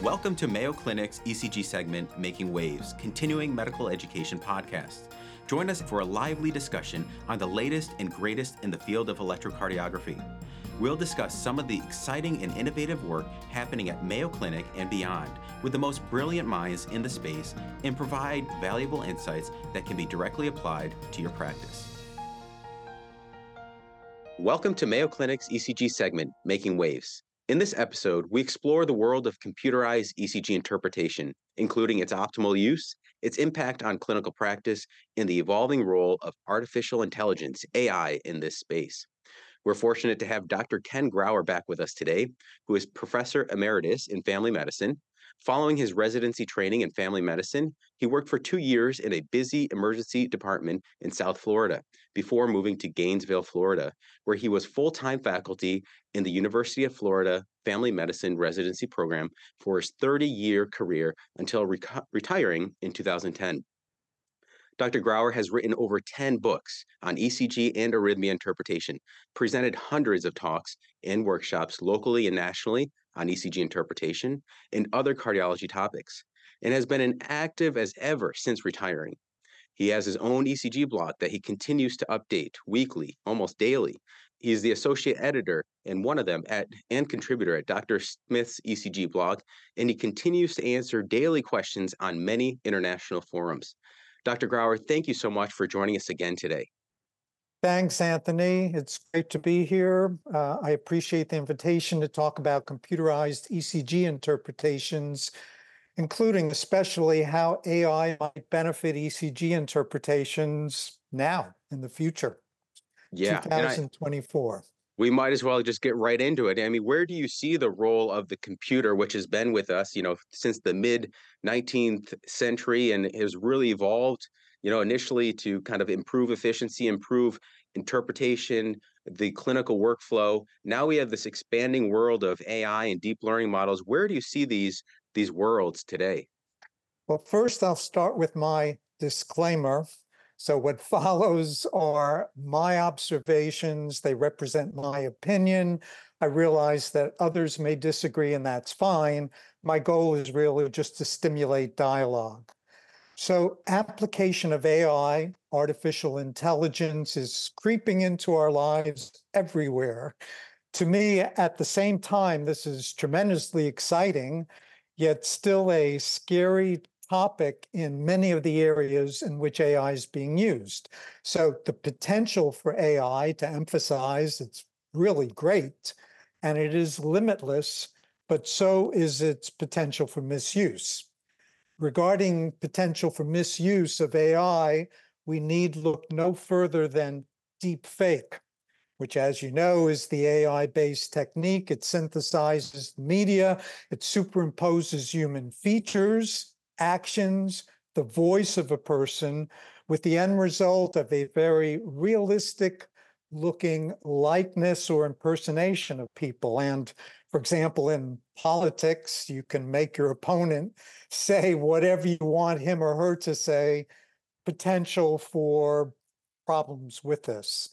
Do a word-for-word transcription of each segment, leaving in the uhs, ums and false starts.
Welcome to Mayo Clinic's E C G segment, Making Waves, continuing medical education podcast. Join us for a lively discussion on the latest and greatest in the field of electrocardiography. We'll discuss some of the exciting and innovative work happening at Mayo Clinic and beyond with the most brilliant minds in the space and provide valuable insights that can be directly applied to your practice. Welcome to Mayo Clinic's E C G segment, Making Waves. In this episode, we explore the world of computerized E C G interpretation, including its optimal use, its impact on clinical practice, and the evolving role of artificial intelligence, A I, in this space. We're fortunate to have Doctor Ken Grauer back with us today, who is Professor Emeritus in Family Medicine. Following his residency training in family medicine, he worked for two years in a busy emergency department in South Florida before moving to Gainesville, Florida, where he was full-time faculty in the University of Florida Family Medicine residency program for his thirty-year career until re- retiring in two thousand ten. Doctor Grauer has written over ten books on E C G and arrhythmia interpretation, presented hundreds of talks and workshops locally and nationally on E C G interpretation and other cardiology topics, and has been as active as ever since retiring. He has his own E C G blog that he continues to update weekly, almost daily. He is the associate editor and one of them at and contributor at Doctor Smith's E C G blog, and he continues to answer daily questions on many international forums. Doctor Grauer, thank you so much for joining us again today. Thanks, Anthony. It's great to be here. Uh, I appreciate the invitation to talk about computerized E C G interpretations, including especially how A I might benefit E C G interpretations now in the future, yeah, twenty twenty-four. We might as well just get right into it. I mean, where do you see the role of the computer, which has been with us, you know, since the mid nineteenth century and has really evolved, you know, initially to kind of improve efficiency, improve interpretation, the clinical workflow. Now we have this expanding world of A I and deep learning models. Where do you see these, these worlds today? Well, first I'll start with my disclaimer. So what follows are my observations. They represent my opinion. I realize that others may disagree, and that's fine. My goal is really just to stimulate dialogue. So application of A I, artificial intelligence, is creeping into our lives everywhere. To me, at the same time, this is tremendously exciting, yet still a scary topic in many of the areas in which A I is being used. So the potential for A I, to emphasize, it's really great, and it is limitless, but so is its potential for misuse. Regarding potential for misuse of A I, we need look no further than deepfake, which, as you know, is the A I-based technique. It synthesizes media, it superimposes human features, actions, the voice of a person, with the end result of a very realistic looking likeness or impersonation of people. And for example, in politics, you can make your opponent say whatever you want him or her to say. Potential for problems with this.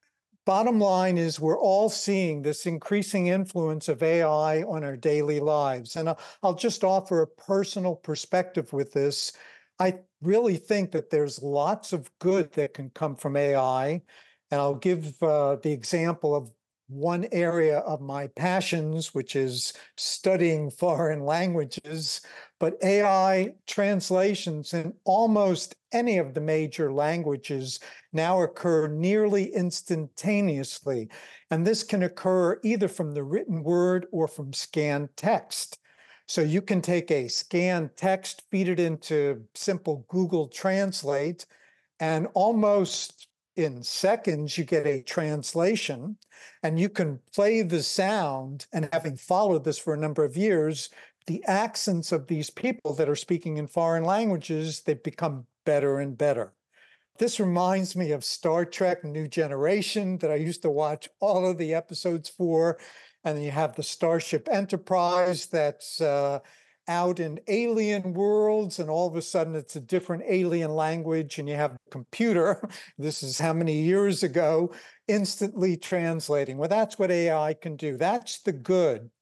Bottom line is we're all seeing this increasing influence of A I on our daily lives. And I'll just offer a personal perspective with this. I really think that there's lots of good that can come from A I. And I'll give uh, the example of one area of my passions, which is studying foreign languages. But A I translations in almost any of the major languages now occur nearly instantaneously. And this can occur either from the written word or from scanned text. So you can take a scanned text, feed it into simple Google Translate, and almost in seconds, you get a translation, and you can play the sound. And having followed this for a number of years, the accents of these people that are speaking in foreign languages, they've become better and better. This reminds me of Star Trek New Generation that I used to watch all of the episodes for. And then you have the Starship Enterprise that's uh, out in alien worlds, and all of a sudden it's a different alien language, and you have a computer, this is how many years ago, instantly translating. Well, that's what A I can do. That's the good.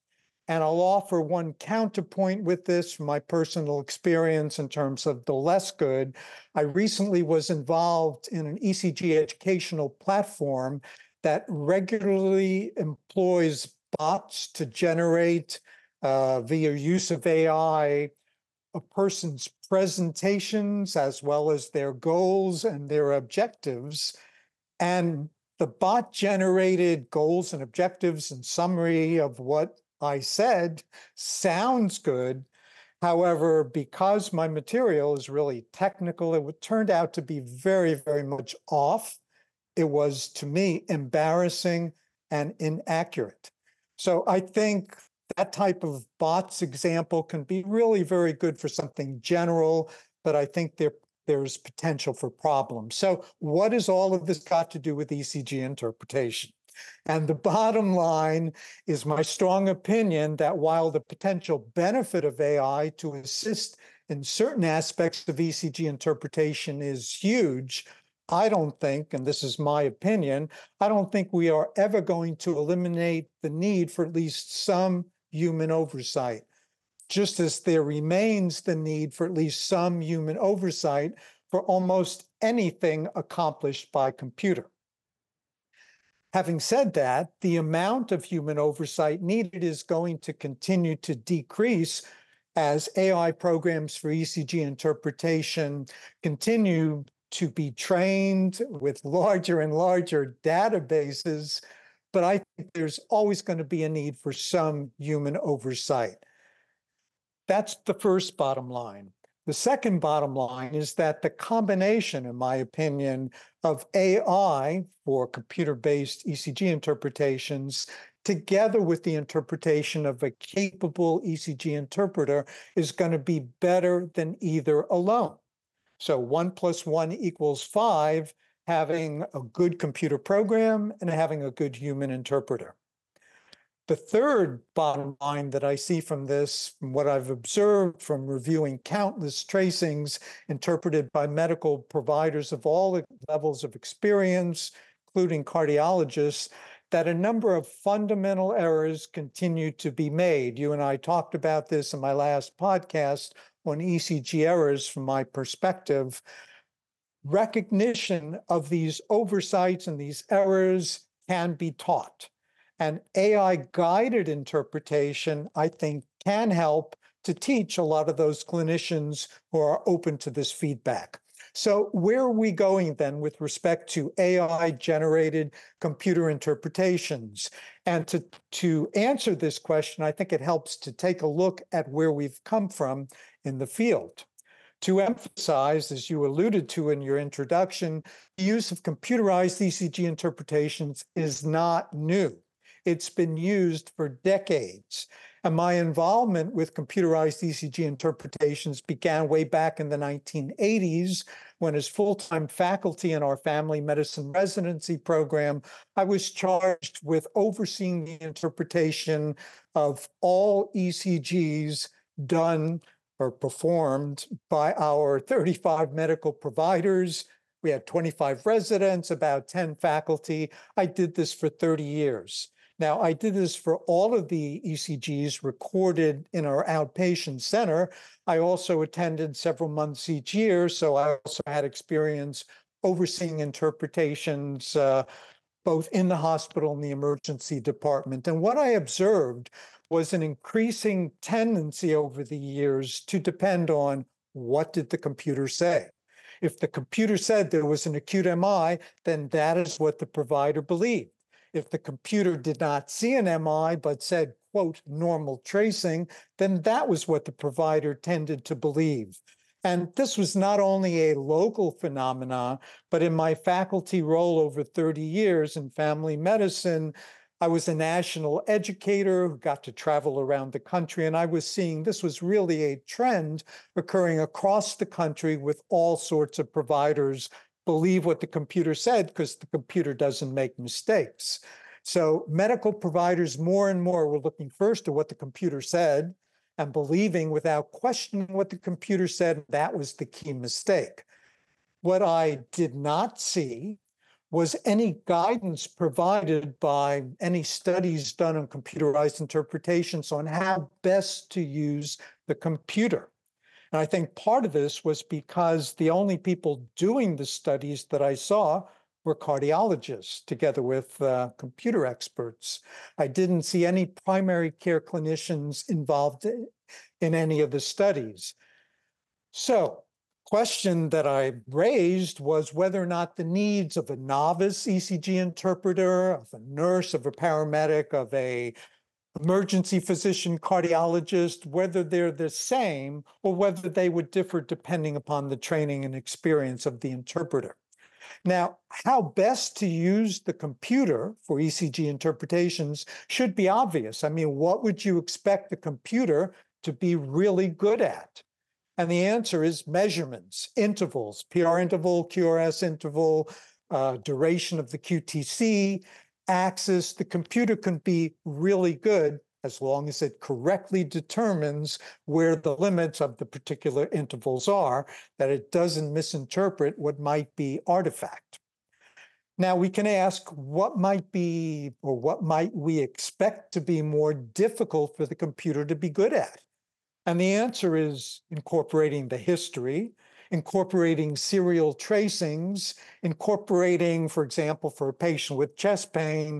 And I'll offer one counterpoint with this from my personal experience in terms of the less good. I recently was involved in an E C G educational platform that regularly employs bots to generate, uh, via use of A I, a person's presentations as well as their goals and their objectives. And the bot generated goals and objectives and summary of what I said sounds good. However, because my material is really technical, it turned out to be very, very much off. It was, to me, embarrassing and inaccurate. So I think that type of bots example can be really very good for something general, but I think there, there's potential for problems. So what has all of this got to do with E C G interpretation? And the bottom line is my strong opinion that while the potential benefit of A I to assist in certain aspects of E C G interpretation is huge, I don't think, and this is my opinion, I don't think we are ever going to eliminate the need for at least some human oversight, just as there remains the need for at least some human oversight for almost anything accomplished by computer. Having said that, the amount of human oversight needed is going to continue to decrease as A I programs for E C G interpretation continue to be trained with larger and larger databases. But I think there's always going to be a need for some human oversight. That's the first bottom line. The second bottom line is that the combination, in my opinion, of A I for computer-based E C G interpretations together with the interpretation of a capable E C G interpreter is going to be better than either alone. So one plus one equals five, having a good computer program and having a good human interpreter. The third bottom line that I see from this, from what I've observed from reviewing countless tracings interpreted by medical providers of all levels of experience, including cardiologists, that a number of fundamental errors continue to be made. You and I talked about this in my last podcast on E C G errors from my perspective. Recognition of these oversights and these errors can be taught. And A I-guided interpretation, I think, can help to teach a lot of those clinicians who are open to this feedback. So where are we going then with respect to A I-generated computer interpretations? And to, to answer this question, I think it helps to take a look at where we've come from in the field. To emphasize, as you alluded to in your introduction, the use of computerized E C G interpretations is not new. It's been used for decades. And my involvement with computerized E C G interpretations began way back in the nineteen eighties, when as full-time faculty in our family medicine residency program, I was charged with overseeing the interpretation of all E C Gs done or performed by our thirty-five medical providers. We had twenty-five residents, about ten faculty. I did this for thirty years. Now, I did this for all of the E C Gs recorded in our outpatient center. I also attended several months each year, so I also had experience overseeing interpretations uh, both in the hospital and the emergency department. And what I observed was an increasing tendency over the years to depend on what did the computer say. If the computer said there was an acute M I, then that is what the provider believed. If the computer did not see an M I but said, quote, normal tracing, then that was what the provider tended to believe. And this was not only a local phenomenon, but in my faculty role over thirty years in family medicine, I was a national educator who got to travel around the country, and I was seeing this was really a trend occurring across the country with all sorts of providers believe what the computer said because the computer doesn't make mistakes. So medical providers more and more were looking first at what the computer said and believing without questioning what the computer said. That was the key mistake. What I did not see was any guidance provided by any studies done on computerized interpretations on how best to use the computer. And I think part of this was because the only people doing the studies that I saw were cardiologists together with uh, computer experts. I didn't see any primary care clinicians involved in any of the studies. So, question that I raised was whether or not the needs of a novice E C G interpreter, of a nurse, of a paramedic, of a emergency physician, cardiologist, whether they're the same or whether they would differ depending upon the training and experience of the interpreter. Now, how best to use the computer for E C G interpretations should be obvious. I mean, what would you expect the computer to be really good at? And the answer is measurements, intervals, P R interval, Q R S interval, uh, duration of the Q T C, axis. The computer can be really good as long as it correctly determines where the limits of the particular intervals are, that it doesn't misinterpret what might be artifact. Now we can ask what might be, or what might we expect to be more difficult for the computer to be good at? And the answer is incorporating the history, incorporating serial tracings, incorporating, for example, for a patient with chest pain,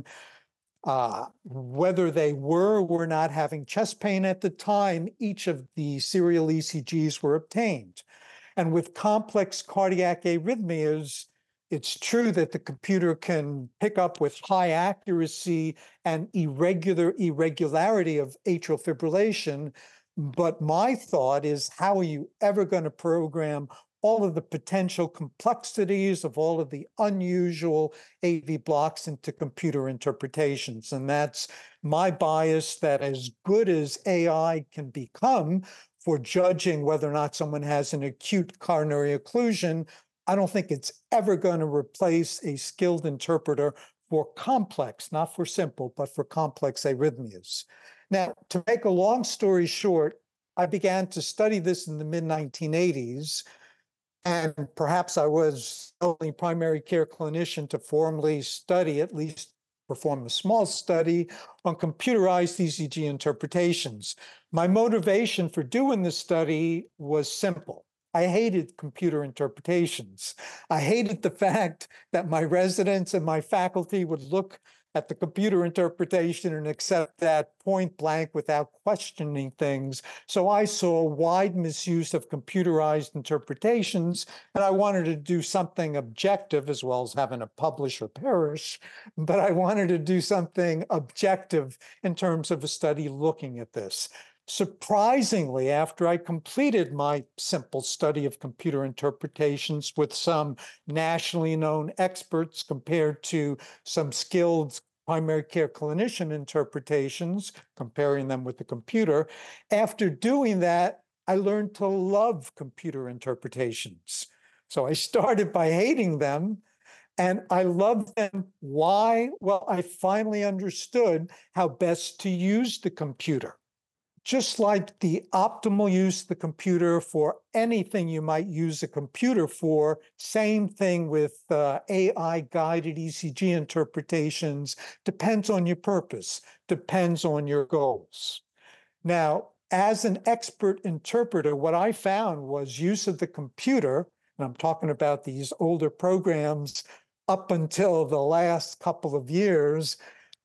uh, whether they were or were not having chest pain at the time each of the serial E C Gs were obtained. And with complex cardiac arrhythmias, it's true that the computer can pick up with high accuracy and irregular irregularity of atrial fibrillation. But my thought is, how are you ever going to program all of the potential complexities of all of the unusual A V blocks into computer interpretations? And that's my bias, that as good as A I can become for judging whether or not someone has an acute coronary occlusion, I don't think it's ever going to replace a skilled interpreter for complex, not for simple, but for complex arrhythmias. Now, to make a long story short, I began to study this in the mid nineteen eighties, and perhaps I was the only primary care clinician to formally study, at least perform a small study, on computerized E C G interpretations. My motivation for doing this study was simple. I hated computer interpretations. I hated the fact that my residents and my faculty would look at the computer interpretation and accept that point blank without questioning things. So I saw wide misuse of computerized interpretations, and I wanted to do something objective, as well as having to publish or perish, but I wanted to do something objective in terms of a study looking at this. Surprisingly, after I completed my simple study of computer interpretations with some nationally known experts compared to some skilled primary care clinician interpretations, comparing them with the computer, after doing that, I learned to love computer interpretations. So I started by hating them, and I loved them. Why? Well, I finally understood how best to use the computer. Just like the optimal use of the computer for anything you might use a computer for, same thing with uh, A I-guided E C G interpretations, depends on your purpose, depends on your goals. Now, as an expert interpreter, what I found was use of the computer, and I'm talking about these older programs up until the last couple of years,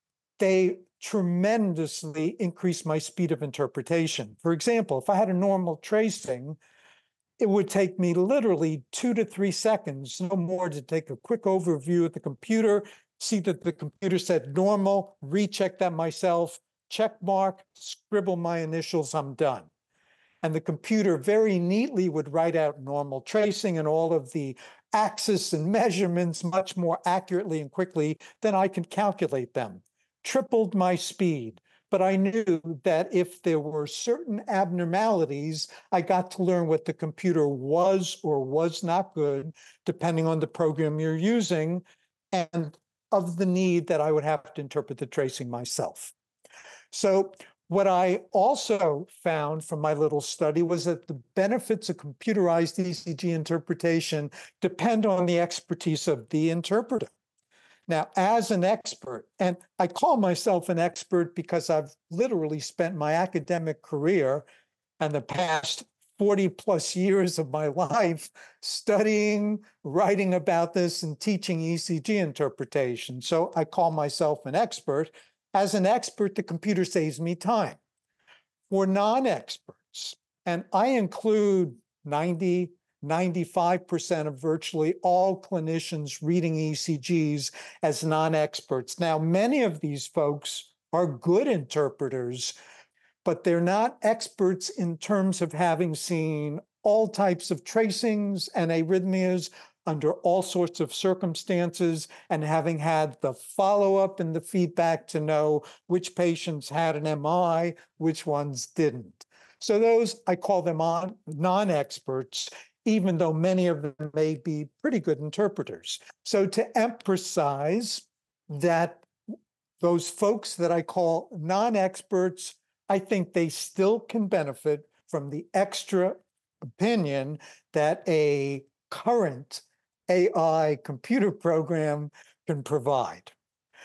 they tremendously increased my speed of interpretation. For example, if I had a normal tracing, it would take me literally two to three seconds, no more, to take a quick overview of the computer, see that the computer said normal, recheck that myself, check mark, scribble my initials, I'm done. And the computer very neatly would write out normal tracing and all of the axis and measurements much more accurately and quickly than I could calculate them. Tripled my speed. But I knew that if there were certain abnormalities, I got to learn what the computer was or was not good, depending on the program you're using, and of the need that I would have to interpret the tracing myself. So what I also found from my little study was that the benefits of computerized E C G interpretation depend on the expertise of the interpreter. Now, as an expert, and I call myself an expert because I've literally spent my academic career and the past forty plus years of my life studying, writing about this, and teaching E C G interpretation. So I call myself an expert. As an expert, the computer saves me time. For non-experts, and I include ninety, ninety-five percent of virtually all clinicians reading E C Gs as non-experts. Now, many of these folks are good interpreters, but they're not experts in terms of having seen all types of tracings and arrhythmias under all sorts of circumstances and having had the follow-up and the feedback to know which patients had an M I, which ones didn't. So those, I call them on non-experts, even though many of them may be pretty good interpreters. So to emphasize that those folks that I call non-experts, I think they still can benefit from the extra opinion that a current A I computer program can provide.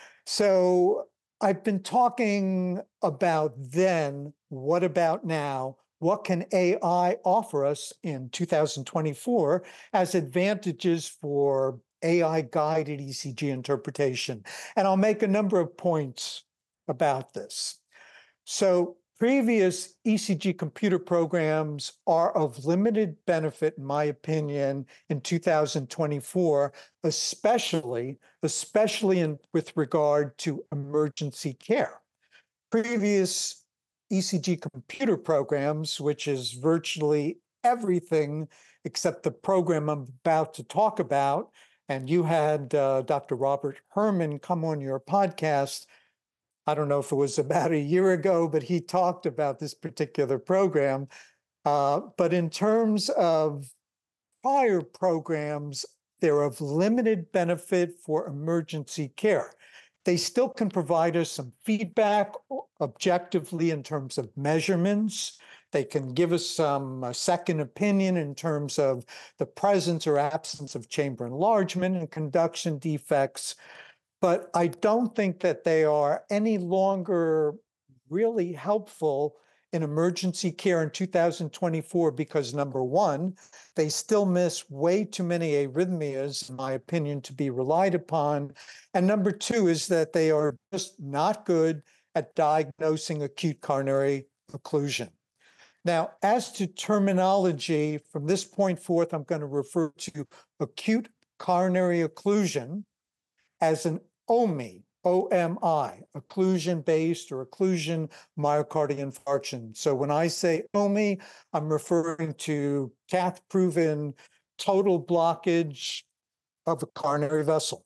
So I've been talking about then, what about now? What can A I offer us in two thousand twenty-four as advantages for A I-guided E C G interpretation? And I'll make a number of points about this. So previous E C G computer programs are of limited benefit, in my opinion, in two thousand twenty-four, especially, especially in, with regard to emergency care. Previous E C G computer programs, which is virtually everything except the program I'm about to talk about, and you had uh, Doctor Robert Herman come on your podcast, I don't know if it was about a year ago, but he talked about this particular program. Uh, but in terms of prior programs, they're of limited benefit for emergency care. They still can provide us some feedback objectively in terms of measurements. They can give us some uh, second opinion in terms of the presence or absence of chamber enlargement and conduction defects. But I don't think that they are any longer really helpful in emergency care in two thousand twenty-four because, number one, they still miss way too many arrhythmias, in my opinion, to be relied upon. And number two is that they are just not good at diagnosing acute coronary occlusion. Now, as to terminology, from this point forth, I'm going to refer to acute coronary occlusion as an O M I, O M I, occlusion-based or occlusion myocardial infarction. So when I say O M I, I'm referring to cath-proven total blockage of a coronary vessel.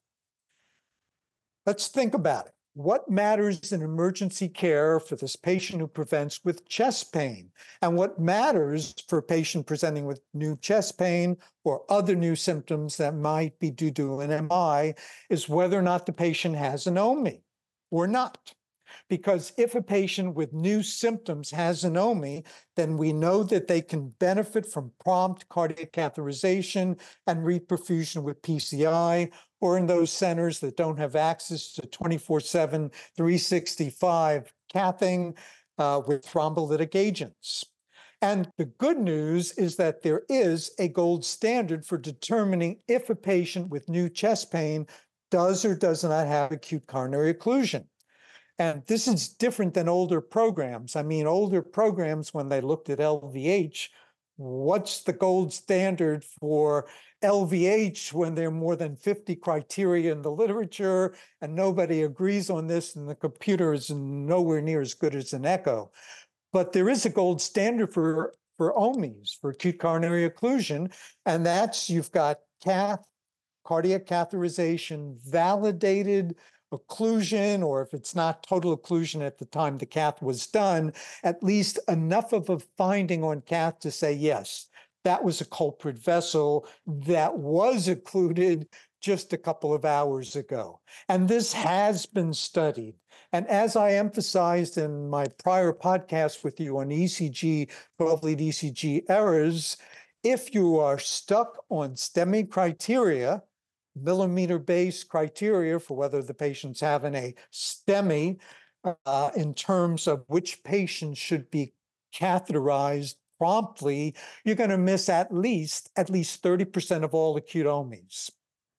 Let's think about it. What matters in emergency care for this patient who presents with chest pain? And what matters for a patient presenting with new chest pain or other new symptoms that might be due to an M I is whether or not the patient has an O M I or not. Because if a patient with new symptoms has an O M I, then we know that they can benefit from prompt cardiac catheterization and reperfusion with P C I, or in those centers that don't have access to twenty-four seven, three sixty-five cathing uh, with thrombolytic agents. And the good news is that there is a gold standard for determining if a patient with new chest pain does or does not have acute coronary occlusion. And this is different than older programs. I mean, older programs, when they looked at L V H, what's the gold standard for L V H when there are more than fifty criteria in the literature and nobody agrees on this and the computer is nowhere near as good as an echo. But there is a gold standard for, for O M Is, for acute coronary occlusion, and that's you've got cath, cardiac catheterization, validated occlusion, or if it's not total occlusion at the time the cath was done, at least enough of a finding on cath to say, yes, that was a culprit vessel that was occluded just a couple of hours ago. And this has been studied. And as I emphasized in my prior podcast with you on E C G, twelve-lead E C G errors, if you are stuck on STEMI criteria, millimeter-based criteria for whether the patient's having a STEMI uh, in terms of which patients should be catheterized promptly, you're going to miss at least at least thirty percent of all acute O M Is.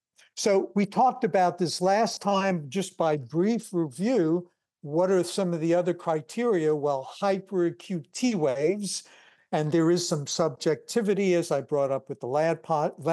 So we talked about this last time just by brief review. What are some of the other criteria? Well, hyperacute T waves, and there is some subjectivity, as I brought up with the last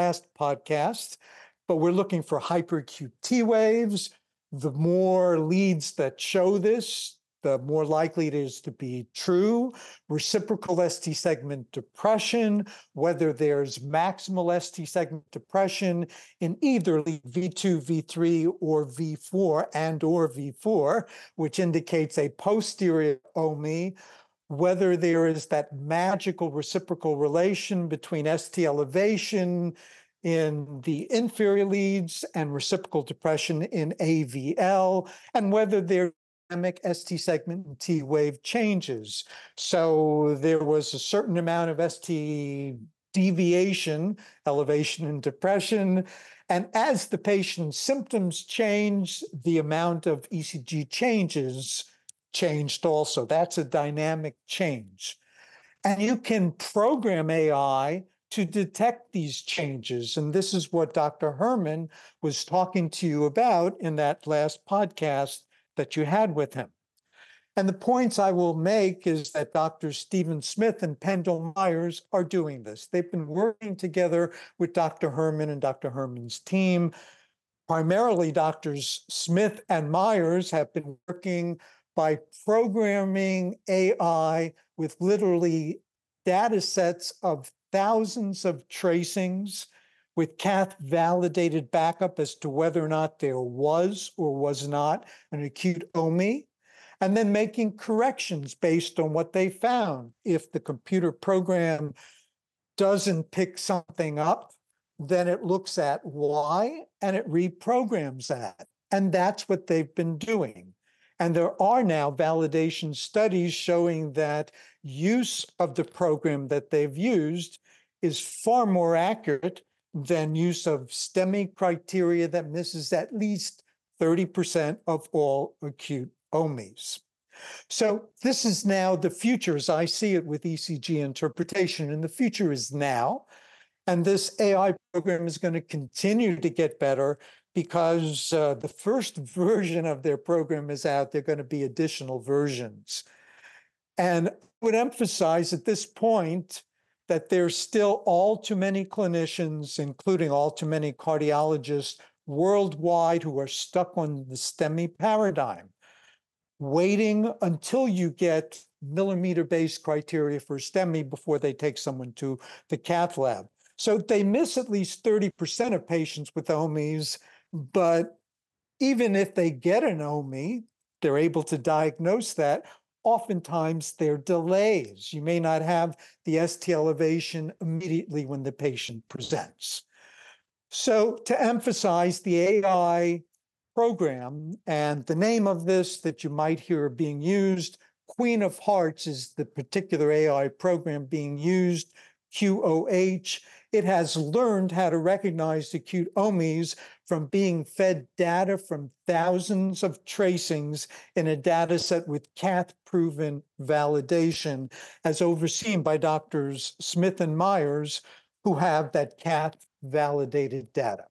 podcast, but we're looking for hyperacute T waves. The more leads that show this, the more likely it is to be true. Reciprocal S T segment depression, whether there's maximal S T segment depression in either lead V two, V three, or V four, and or V four, which indicates a posterior O M I, whether there is that magical reciprocal relation between S T elevation in the inferior leads and reciprocal depression in A V L, and whether there's dynamic S T segment and T wave changes. So there was a certain amount of S T deviation, elevation and depression, and as the patient's symptoms change, the amount of E C G changes changed also. That's a dynamic change. And you can program A I to detect these changes. And this is what Doctor Herman was talking to you about in that last podcast that you had with him. And the points I will make is that Doctor Stephen Smith and Pendle Myers are doing this. They've been working together with Doctor Herman and Doctor Herman's team. Primarily, Doctors Smith and Myers have been working by programming A I with literally data sets of thousands of tracings with cath-validated backup as to whether or not there was or was not an acute O M I, and then making corrections based on what they found. If the computer program doesn't pick something up, then it looks at why and it reprograms that. And that's what they've been doing. And there are now validation studies showing that use of the program that they've used is far more accurate than use of STEMI criteria that misses at least thirty percent of all acute O M Is. So this is now the future as I see it with E C G interpretation, and the future is now. And this A I program is going to continue to get better because uh, the first version of their program is out. There are going to be additional versions. And I would emphasize at this point that there's still all too many clinicians, including all too many cardiologists worldwide, who are stuck on the STEMI paradigm, waiting until you get millimeter-based criteria for STEMI before they take someone to the cath lab. So they miss at least thirty percent of patients with O M Is, but even if they get an O M I, they're able to diagnose that. Oftentimes, there are delays. You may not have the S T elevation immediately when the patient presents. So to emphasize the A I program, and the name of this that you might hear being used, Queen of Hearts is the particular A I program being used, Q O H. It has learned how to recognize acute O M Is from being fed data from thousands of tracings in a data set with cath-proven validation, as overseen by Doctors Smith and Myers, who have that cath-validated data.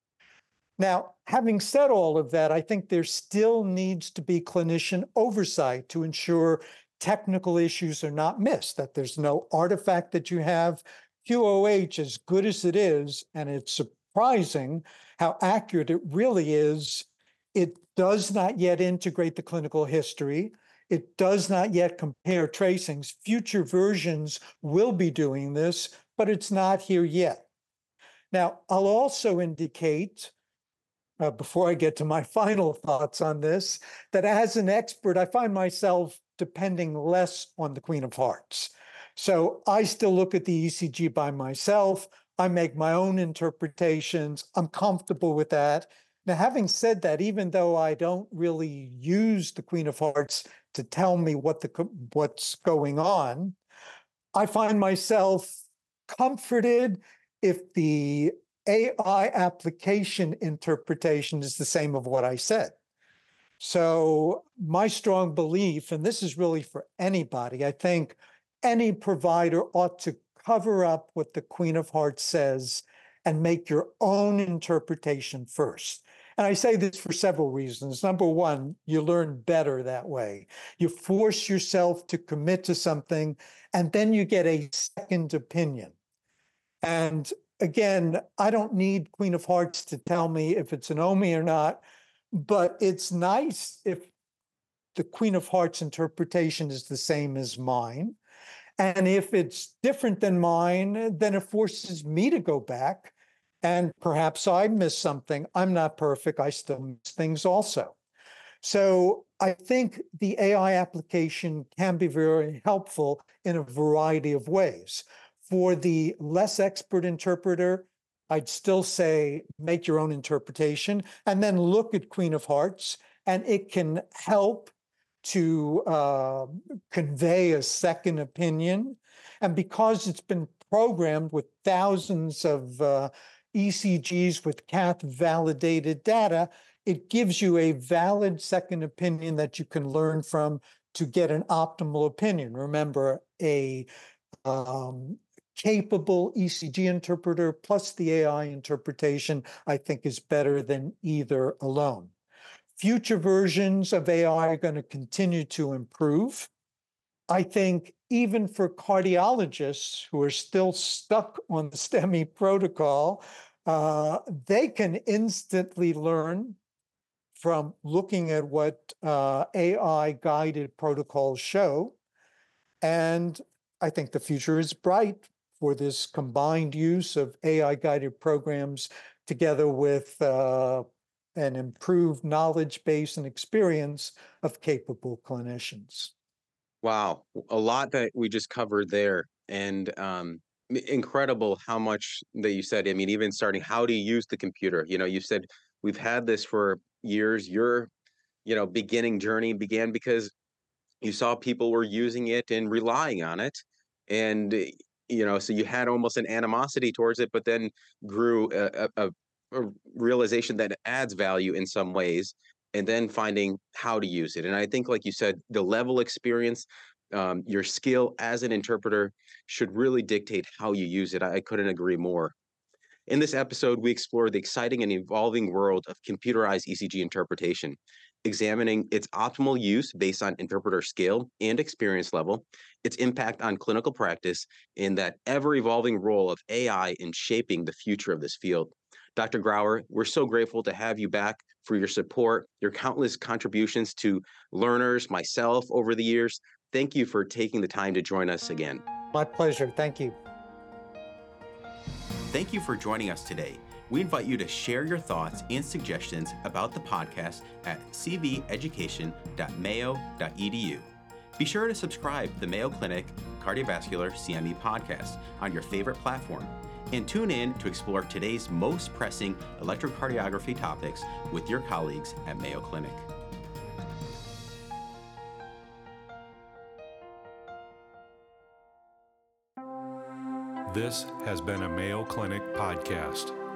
Now, having said all of that, I think there still needs to be clinician oversight to ensure technical issues are not missed, that there's no artifact that you have. Q O H, as good as it is, and it's surprising how accurate it really is, it does not yet integrate the clinical history. It does not yet compare tracings. Future versions will be doing this, but it's not here yet. Now, I'll also indicate, uh, before I get to my final thoughts on this, that as an expert, I find myself depending less on the Queen of Hearts. So I still look at the E C G by myself. I make my own interpretations. I'm comfortable with that. Now, having said that, even though I don't really use the Queen of Hearts to tell me what the what's going on, I find myself comforted if the A I application interpretation is the same of what I said. So my strong belief, and this is really for anybody, I think any provider ought to cover up what the Queen of Hearts says and make your own interpretation first. And I say this for several reasons. Number one, you learn better that way. You force yourself to commit to something, and then you get a second opinion. And again, I don't need Queen of Hearts to tell me if it's an O M I or not, but it's nice if the Queen of Hearts interpretation is the same as mine. And if it's different than mine, then it forces me to go back. And perhaps I missed something. I'm not perfect. I still miss things also. So I think the A I application can be very helpful in a variety of ways. For the less expert interpreter, I'd still say make your own interpretation and then look at Queen of Hearts, and it can help to uh, convey a second opinion. And because it's been programmed with thousands of uh, E C Gs with C A T validated data, it gives you a valid second opinion that you can learn from to get an optimal opinion. Remember, a um, capable E C G interpreter plus the A I interpretation, I think, is better than either alone. Future versions of A I are going to continue to improve. I think even for cardiologists who are still stuck on the STEMI protocol, uh, they can instantly learn from looking at what uh, A I-guided protocols show. And I think the future is bright for this combined use of A I-guided programs together with uh, an improved knowledge base and experience of capable clinicians. Wow, a lot that we just covered there, and um, incredible how much that you said. I mean, even starting how to use the computer. You know, you said we've had this for years. Your, you know, beginning journey began because you saw people were using it and relying on it, and you know, so you had almost an animosity towards it, but then grew a, a, a realization that it adds value in some ways, and then finding how to use it. And I think, like you said, the level experience, um, your skill as an interpreter should really dictate how you use it. I, I couldn't agree more. In this episode, we explore the exciting and evolving world of computerized E C G interpretation, examining its optimal use based on interpreter skill and experience level, its impact on clinical practice, and that ever-evolving role of A I in shaping the future of this field. Doctor Grauer, we're so grateful to have you back for your support, your countless contributions to learners, myself over the years. Thank you for taking the time to join us again. My pleasure. Thank you. Thank you for joining us today. We invite you to share your thoughts and suggestions about the podcast at c v education dot mayo dot e d u. Be sure to subscribe to the Mayo Clinic Cardiovascular C M E podcast on your favorite platform, and tune in to explore today's most pressing electrocardiography topics with your colleagues at Mayo Clinic. This has been a Mayo Clinic podcast.